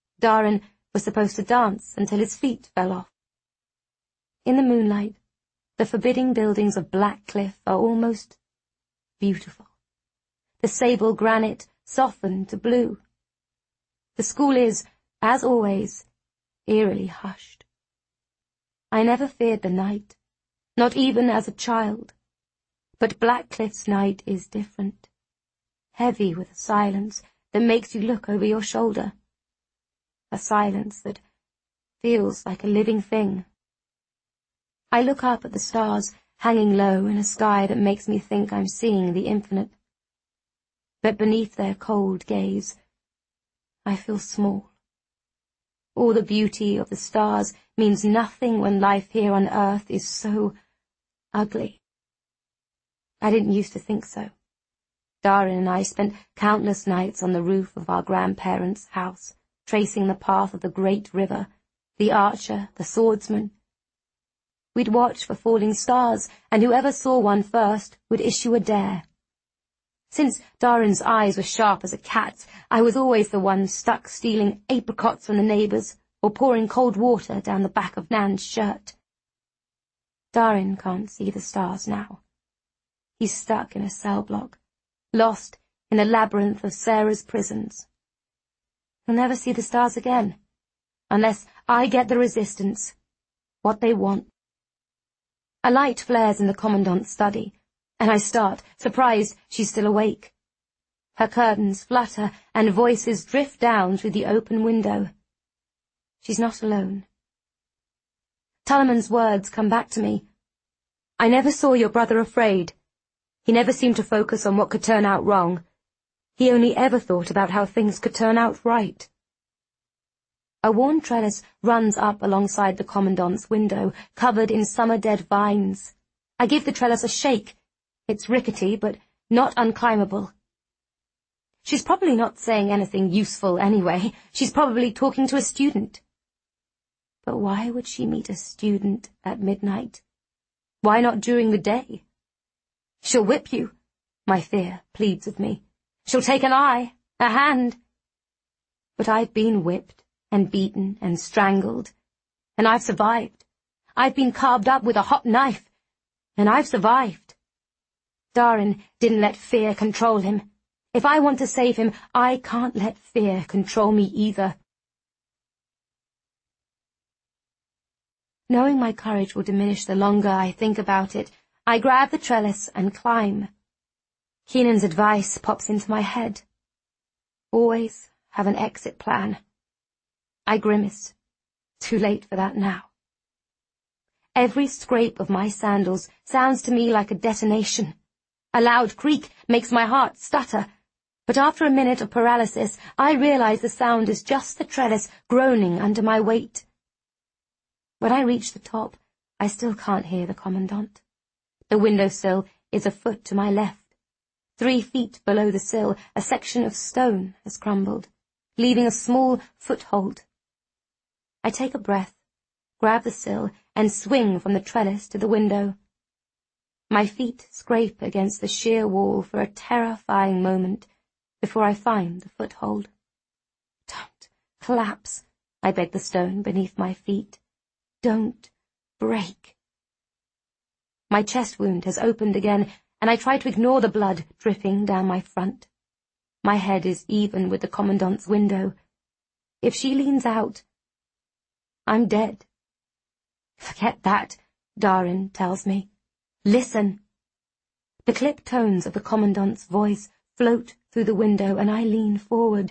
Darin was supposed to dance until his feet fell off. In the moonlight, The forbidding buildings of Blackcliff are almost beautiful. The sable granite softened to blue. The school is, as always, eerily hushed. I never feared the night, not even as a child. But Blackcliff's night is different, heavy with a silence that makes you look over your shoulder. A silence that feels like a living thing. I look up at the stars hanging low in a sky that makes me think I'm seeing the infinite. But beneath their cold gaze, I feel small. All the beauty of the stars means nothing when life here on earth is so ugly. I didn't used to think so. Darin and I spent countless nights on the roof of our grandparents' house, tracing the path of the great river, the archer, the swordsman. We'd watch for falling stars, and whoever saw one first would issue a dare. Since Darin's eyes were sharp as a cat's, I was always the one stuck stealing apricots from the neighbours or pouring cold water down the back of Nan's shirt. Darin can't see the stars now. He's stuck in a cell block, lost in a labyrinth of Sarah's prisons. He'll never see the stars again, unless I get the resistance, what they want. A light flares in the Commandant's study, and I start, surprised she's still awake. Her curtains flutter, and voices drift down through the open window. She's not alone. Talaman's words come back to me. I never saw your brother afraid. He never seemed to focus on what could turn out wrong. He only ever thought about how things could turn out right. A worn trellis runs up alongside the Commandant's window, covered in summer-dead vines. I give the trellis a shake. It's rickety, but not unclimbable. She's probably not saying anything useful anyway. She's probably talking to a student. But why would she meet a student at midnight? Why not during the day? She'll whip you, my fear pleads with me. She'll take an eye, a hand. But I've been whipped and beaten and strangled, and I've survived. I've been carved up with a hot knife, and I've survived. Darin didn't let fear control him. If I want to save him, I can't let fear control me either. Knowing my courage will diminish the longer I think about it, I grab the trellis and climb. Keenan's advice pops into my head. Always have an exit plan. I grimace. Too late for that now. Every scrape of my sandals sounds to me like a detonation. A loud creak makes my heart stutter, but after a minute of paralysis, I realize the sound is just the trellis groaning under my weight. When I reach the top, I still can't hear the Commandant. The windowsill is a foot to my left. 3 feet below the sill, a section of stone has crumbled, leaving a small foothold. I take a breath, grab the sill, and swing from the trellis to the window. My feet scrape against the sheer wall for a terrifying moment before I find the foothold. Don't collapse, I beg the stone beneath my feet. Don't break. My chest wound has opened again, and I try to ignore the blood dripping down my front. My head is even with the Commandant's window. If she leans out, I'm dead. Forget that, Darin tells me. Listen. The clipped tones of the Commandant's voice float through the window, and I lean forward.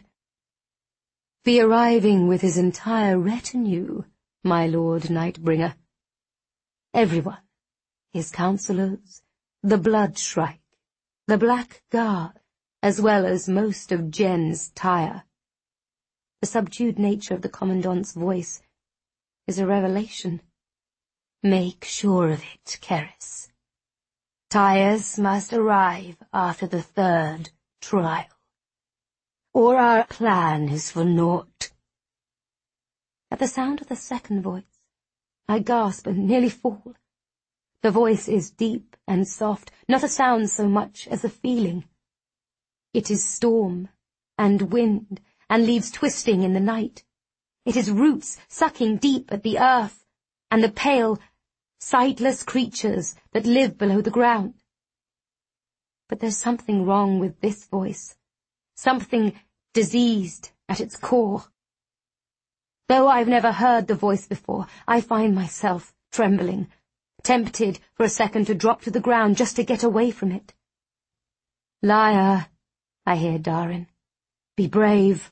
Be arriving with his entire retinue, my Lord Nightbringer. Everyone, his counsellors, the Blood Shrike, the Black Guard, as well as most of Jen's Tyre. The subdued nature of the Commandant's voice is a revelation. Make sure of it, Keris. Tyres must arrive after the 3rd trial, or our plan is for naught. At the sound of the second voice, I gasp and nearly fall. The voice is deep and soft, not a sound so much as a feeling. It is storm and wind and leaves twisting in the night. It is roots sucking deep at the earth and the pale, sightless creatures that live below the ground. But there's something wrong with this voice, something diseased at its core. Though I've never heard the voice before, I find myself trembling, tempted for a second to drop to the ground just to get away from it. "Liar," I hear Darin. "Be brave."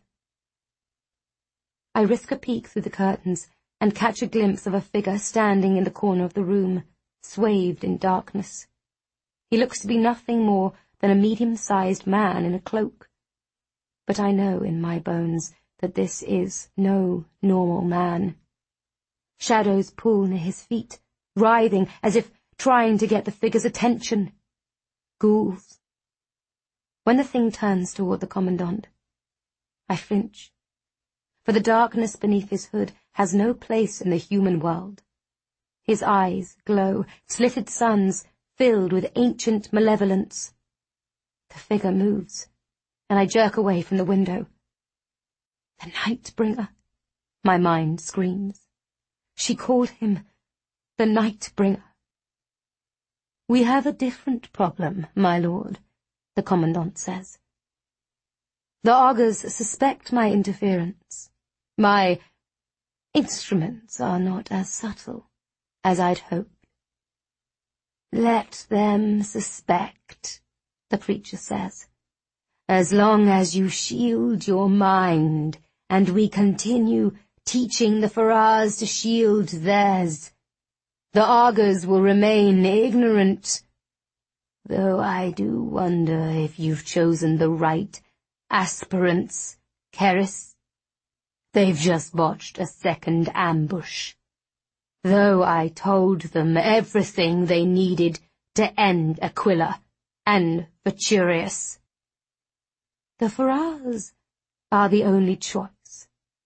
I risk a peek through the curtains and catch a glimpse of a figure standing in the corner of the room, swathed in darkness. He looks to be nothing more than a medium-sized man in a cloak. But I know in my bones that this is no normal man. Shadows pull near his feet, writhing as if trying to get the figure's attention. Ghouls. When the thing turns toward the Commandant, I flinch, for the darkness beneath his hood has no place in the human world. His eyes glow, slitted suns filled with ancient malevolence. The figure moves, and I jerk away from the window. "The Nightbringer," my mind screams. She called him the Nightbringer. "We have a different problem, my lord," the Commandant says. "The augurs suspect my interference. My instruments are not as subtle as I'd hoped." "Let them suspect," the preacher says, "as long as you shield your mind and we continue teaching the Faraz to shield theirs. The augurs will remain ignorant, though I do wonder if you've chosen the right aspirants, Keris. They've just botched a second ambush, though I told them everything they needed to end Aquila and Veturius. The Faraz are the only choice.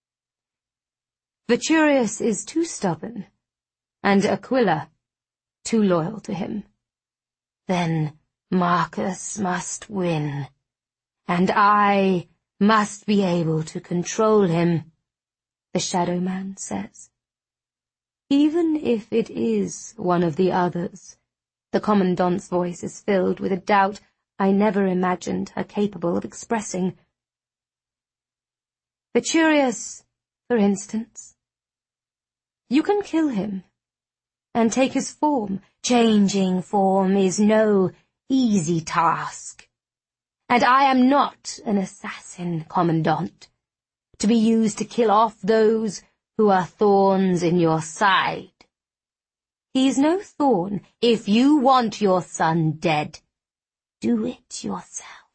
Veturius is too stubborn, and Aquila too loyal to him. Then Marcus must win, and I must be able to control him," the Shadow Man says. "Even if it is one of the others," the Commandant's voice is filled with a doubt I never imagined her capable of expressing. "Veturius, for instance. You can kill him, and take his form. Changing form is no easy task. And I am not an assassin, Commandant, to be used to kill off those who are thorns in your side. He's no thorn. If you want your son dead, do it yourself.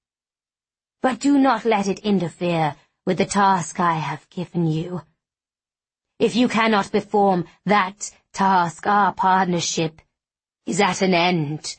But do not let it interfere with the task I have given you. If you cannot perform that task, our partnership is at an end."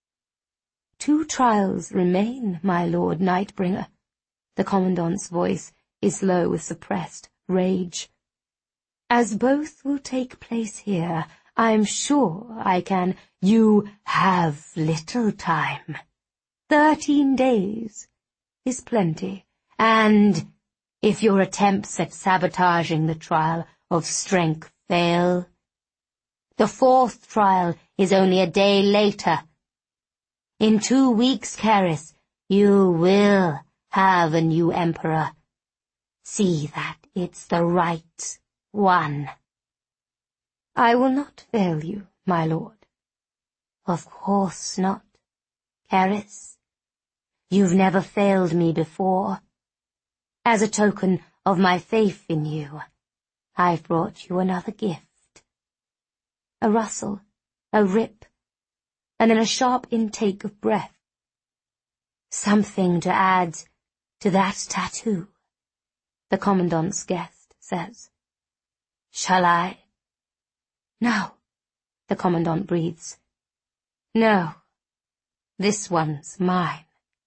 "Two trials remain, my lord Nightbringer." The Commandant's voice is low with suppressed rage. "As both will take place here, I'm sure I can—" "You have little time. 13 days is plenty, and if your attempts at sabotaging the trial of strength fail, the 4th trial is only a day later. In 2 weeks, Keris, you will have a new emperor. See that it's the right one." "I will not fail you, my lord." "Of course not, Keris. You've never failed me before. As a token of my faith in you, I've brought you another gift." A rustle, a rip, and then a sharp intake of breath. "Something to add to that tattoo," the Commandant's guest says. "Shall I?" "No," the Commandant breathes. "No, this one's mine."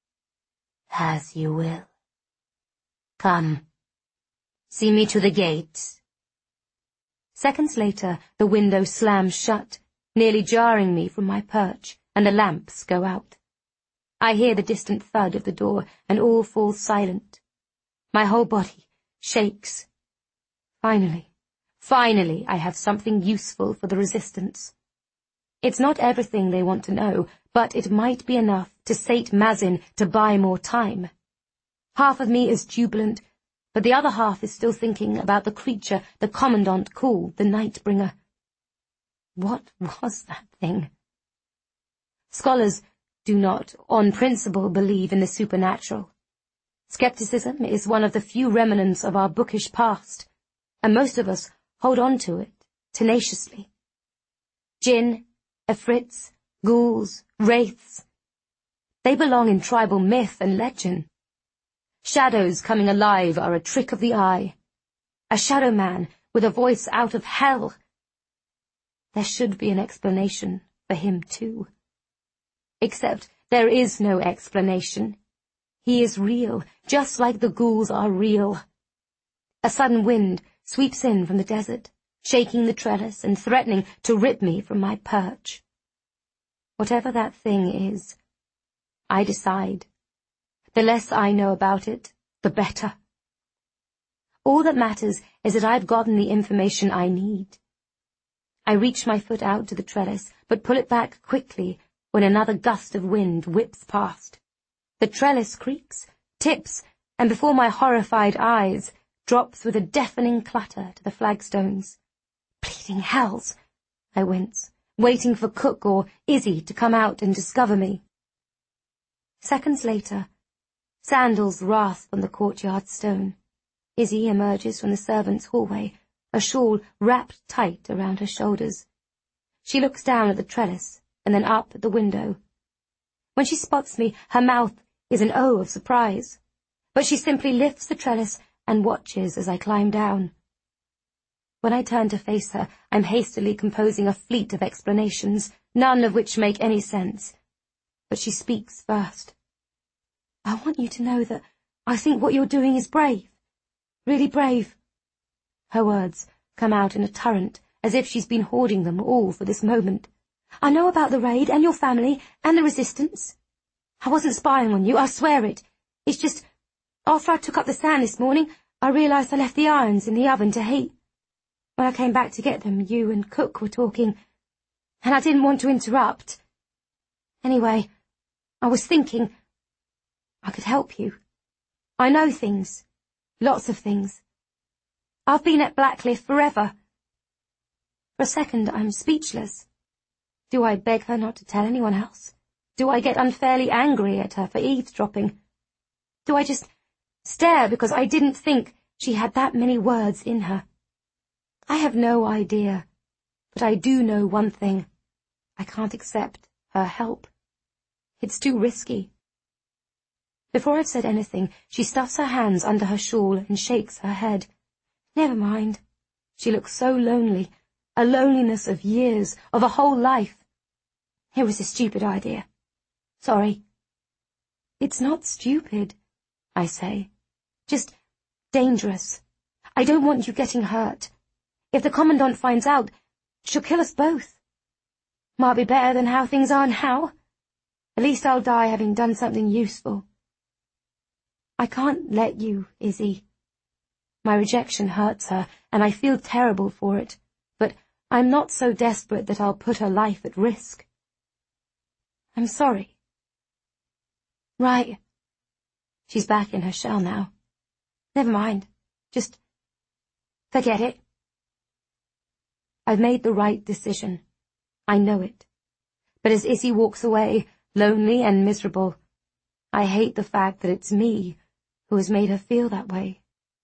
"As you will. Come, see me to the gate." Seconds later, the window slams shut, nearly jarring me from my perch, and the lamps go out. I hear the distant thud of the door, and all falls silent. My whole body shakes. Finally, I have something useful for the resistance. It's not everything they want to know, but it might be enough to sate Mazin to buy more time. Half of me is jubilant, but the other half is still thinking about the creature the Commandant called the Nightbringer. What was that thing? Scholars do not, on principle, believe in the supernatural. Skepticism is one of the few remnants of our bookish past, and most of us hold on to it tenaciously. Jinn, Efrits, ghouls, wraiths. They belong in tribal myth and legend. Shadows coming alive are a trick of the eye. A shadow man with a voice out of hell. There should be an explanation for him too. Except there is no explanation. He is real, just like the ghouls are real. A sudden wind sweeps in from the desert, shaking the trellis and threatening to rip me from my perch. Whatever that thing is, I decide. The less I know about it, the better. All that matters is that I've gotten the information I need. I reach my foot out to the trellis, but pull it back quickly when another gust of wind whips past. The trellis creaks, tips, and before my horrified eyes, drops with a deafening clatter to the flagstones. Bleeding hells! I wince, waiting for Cook or Izzy to come out and discover me. Seconds later, sandals rasp on the courtyard stone. Izzy emerges from the servants' hallway, a shawl wrapped tight around her shoulders. She looks down at the trellis and then up at the window. When she spots me, her mouth is an O of surprise, but she simply lifts the trellis and watches as I climb down. When I turn to face her, I'm hastily composing a fleet of explanations, none of which make any sense. But she speaks first. I want you to know that I think what you're doing is brave. Really brave. Her words come out in a torrent, as if she's been hoarding them all for this moment. I know about the raid, and your family, and the resistance. I wasn't spying on you, I swear it. It's just, after I took up the sand this morning, I realized I left the irons in the oven to heat. When I came back to get them, you and Cook were talking, and I didn't want to interrupt. Anyway, I was thinking I could help you. I know things, lots of things. I've been at Blackcliff forever. For a second, I'm speechless. Do I beg her not to tell anyone else? Do I get unfairly angry at her for eavesdropping? Do I just stare because I didn't think she had that many words in her? I have no idea, but I do know one thing. I can't accept her help. It's too risky. Before I've said anything, she stuffs her hands under her shawl and shakes her head. Never mind. She looks so lonely, a loneliness of years, of a whole life. It was a stupid idea. Sorry. It's not stupid, I say. Just dangerous. I don't want you getting hurt. If the Commandant finds out, she'll kill us both. Might be better than how things are now. At least I'll die having done something useful. I can't let you, Izzy. My rejection hurts her, and I feel terrible for it, but I'm not so desperate that I'll put her life at risk. I'm sorry. Right. She's back in her shell now. Never mind. Just forget it. I've made the right decision. I know it. But as Izzy walks away, lonely and miserable, I hate the fact that it's me who has made her feel that way.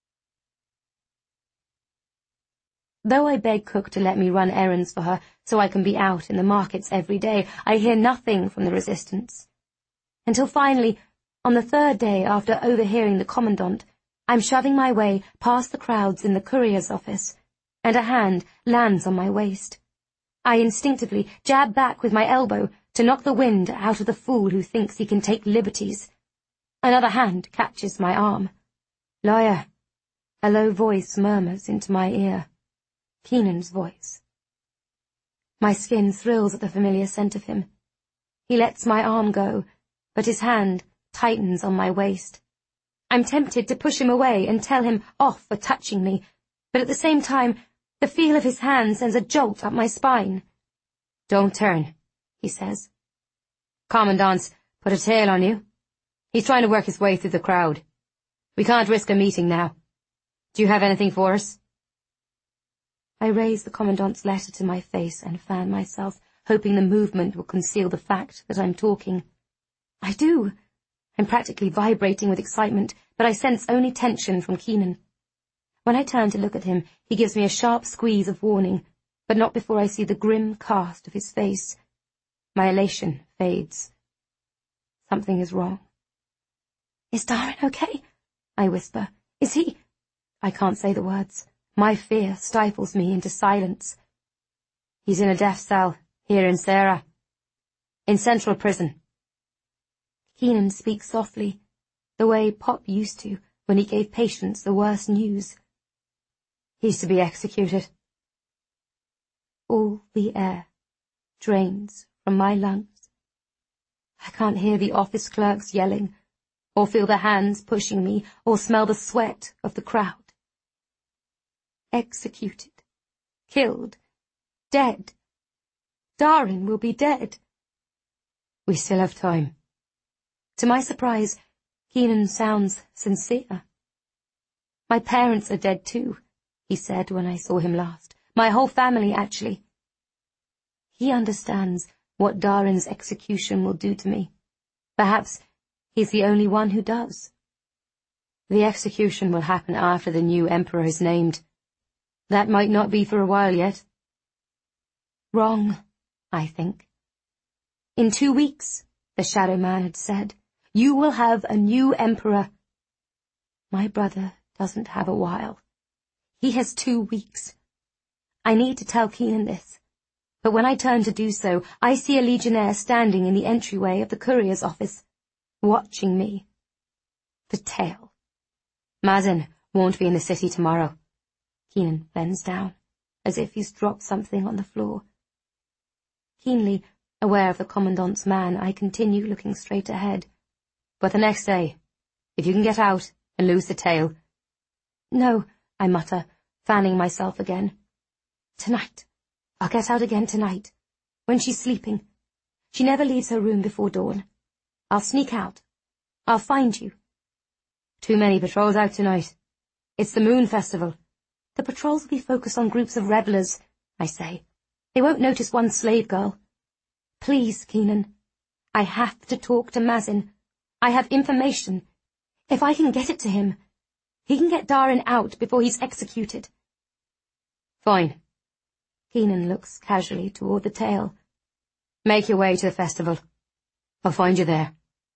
Though I beg Cook to let me run errands for her so I can be out in the markets every day, I hear nothing from the resistance. Until finally, on the third day after overhearing the Commandant, I'm shoving my way past the crowds in the courier's office, and a hand lands on my waist. I instinctively jab back with my elbow to knock the wind out of the fool who thinks he can take liberties. Another hand catches my arm. Lawyer, a low voice murmurs into my ear. Keenan's voice. My skin thrills at the familiar scent of him. He lets my arm go, but his hand tightens on my waist. I'm tempted to push him away and tell him off for touching me, but at the same time, the feel of his hand sends a jolt up my spine. Don't turn, he says. Commandant's put a tail on you. He's trying to work his way through the crowd. We can't risk a meeting now. Do you have anything for us? I raise the Commandant's letter to my face and fan myself, hoping the movement will conceal the fact that I'm talking. I do. I'm practically vibrating with excitement, but I sense only tension from Keenan. When I turn to look at him, he gives me a sharp squeeze of warning, but not before I see the grim cast of his face. My elation fades. Something is wrong. Is Darren okay? I whisper. Is he? I can't say the words. My fear stifles me into silence. He's in a death cell, here in Sarah. In Central Prison. Keenan speaks softly, the way Pop used to when he gave patients the worst news. He's to be executed. All the air drains from my lungs. I can't hear the office clerks yelling, or feel the hands pushing me, or smell the sweat of the crowd. Executed. Killed. Dead. Darren will be dead. We still have time. To my surprise, Keenan sounds sincere. My parents are dead too, he said when I saw him last. My whole family, actually. He understands what Darren's execution will do to me. Perhaps he's the only one who does. The execution will happen after the new emperor is named. That might not be for a while yet. Wrong, I think. In 2 weeks, the Shadow Man had said, you will have a new emperor. My brother doesn't have a while. He has 2 weeks. I need to tell Keenan this. But when I turn to do so, I see a Legionnaire standing in the entryway of the courier's office, watching me. The tail. Mazin won't be in the city tomorrow. Keenan bends down, as if he's dropped something on the floor. Keenly aware of the Commandant's man, I continue looking straight ahead. But the next day, if you can get out and lose the tail. No, I mutter, fanning myself again. Tonight. I'll get out again tonight, when she's sleeping. She never leaves her room before dawn. I'll sneak out. I'll find you. Too many patrols out tonight. It's the Moon Festival. The patrols will be focused on groups of revelers, I say. They won't notice one slave girl. Please, Keenan. I have to talk to Mazin. I have information. If I can get it to him, he can get Darren out before he's executed. Fine. Keenan looks casually toward the tail. Make your way to the festival. I'll find you there.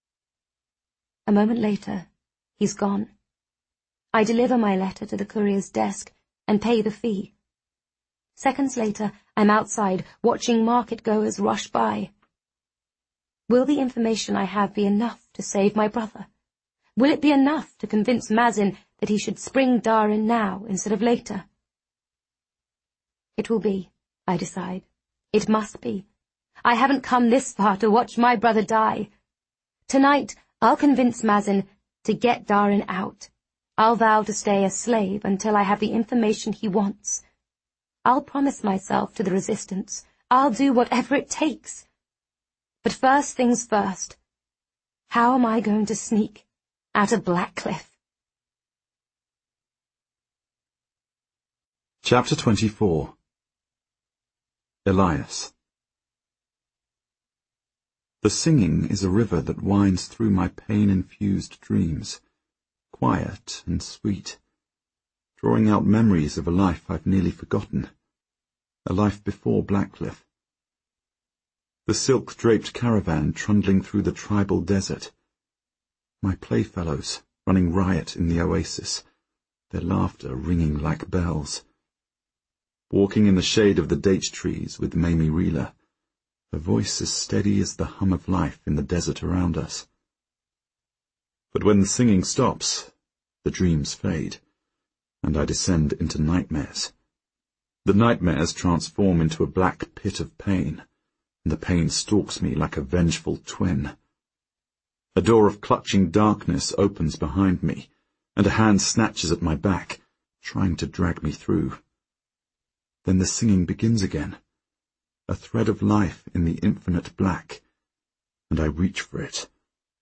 A moment later, he's gone. I deliver my letter to the courier's desk and pay the fee. Seconds later, I'm outside, watching market-goers rush by. Will the information I have be enough to save my brother? Will it be enough to convince Mazin that he should spring Darren now instead of later? It will be, I decide. It must be. I haven't come this far to watch my brother die. Tonight, I'll convince Mazin to get Darren out. I'll vow to stay a slave until I have the information he wants. I'll promise myself to the resistance. I'll do whatever it takes. But first things first. How am I going to sneak out of Blackcliff? Chapter 24. Elias. The singing is a river that winds through my pain-infused dreams, quiet and sweet, drawing out memories of a life I've nearly forgotten, a life before Blackcliff. The silk-draped caravan trundling through the tribal desert, my playfellows running riot in the oasis, their laughter ringing like bells. Walking in the shade of the date trees with Mamie Reeler, her voice as steady as the hum of life in the desert around us. But when the singing stops, the dreams fade, and I descend into nightmares. The nightmares transform into a black pit of pain, and the pain stalks me like a vengeful twin. A door of clutching darkness opens behind me, and a hand snatches at my back, trying to drag me through. Then the singing begins again, a thread of life in the infinite black, and I reach for it.